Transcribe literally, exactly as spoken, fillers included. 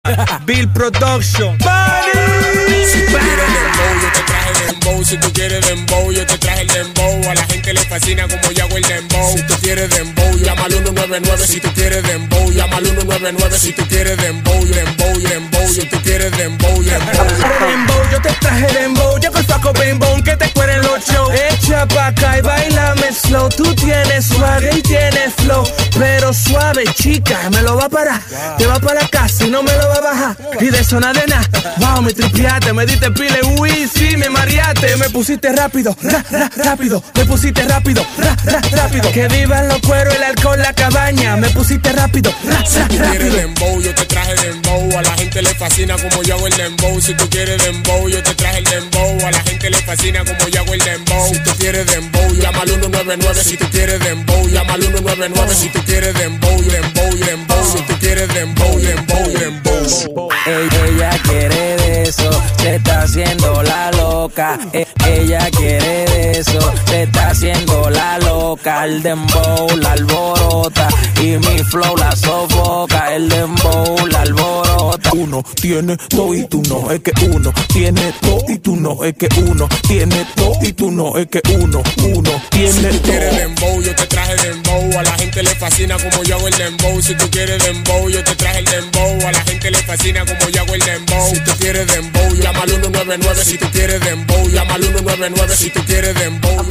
Bill Production. Si tú quieres dembow, yo te traje dembow. Si tú quieres dembow, yo te traje el dembow. A la gente le fascina como yo hago el dembow. Si tú quieres dembow, llama al uno nueve nueve. Si tú quieres dembow, llama al uno nueve nueve. Si tú quieres dembow, dembow, dembow. Si tú quieres dembow, dembow. Dembow, yo te traje dembow. Yo con Paco Bembón que te cueren los shows. Echa pa' acá y bailame slow. Tú tienes swag y tienes flow, pero suave, chica, me lo va a parar. Te va para la casa y no me lo va a bajar. Y de eso nada de nada. Wow, me tripiaste, me diste pile, uy, sí, me mareaste. Me pusiste rápido, ra, ra, rápido. Me pusiste rápido, ra, ra, rápido. Que vivan los cueros, el alcohol, la cabaña. Me pusiste rápido, ra, ra, si tú rápido. quieres dembow, yo te traje dembow. A la gente le fascina como yo hago el dembow. Si tú quieres dembow, yo te traje el dembow. A la gente le fascina como yo hago el dembow. Si tú quieres dembow, llama al uno nueve nueve. Si tú quieres dembow, llama al uno nueve nueve. Si tú quieres dembow, dembow, dembow. Si tú quieres dembow, dembow, dembow. Ella, ella quiere de eso, se está haciendo la loca. E- ella quiere de eso, se está haciendo la loca. El dembow la alborota y mi flow la sofoca. El dembow la alborota. Uno tiene todo y tú no, es que uno tiene todo y tú no, es que uno tiene todo y tú no, es que uno, uno tiene Si tú quieres todo. dembow, yo te traje dembow. A la gente le fascina como yo hago el dembow. Si tú quieres dembow, yo te traje el dembow. A la gente le fascina como yo hago el dembow. Si tú quieres dembow, llama al uno nueve nueve. Si tú quieres dembow, llama al uno nueve nueve. Si tú quieres dembow.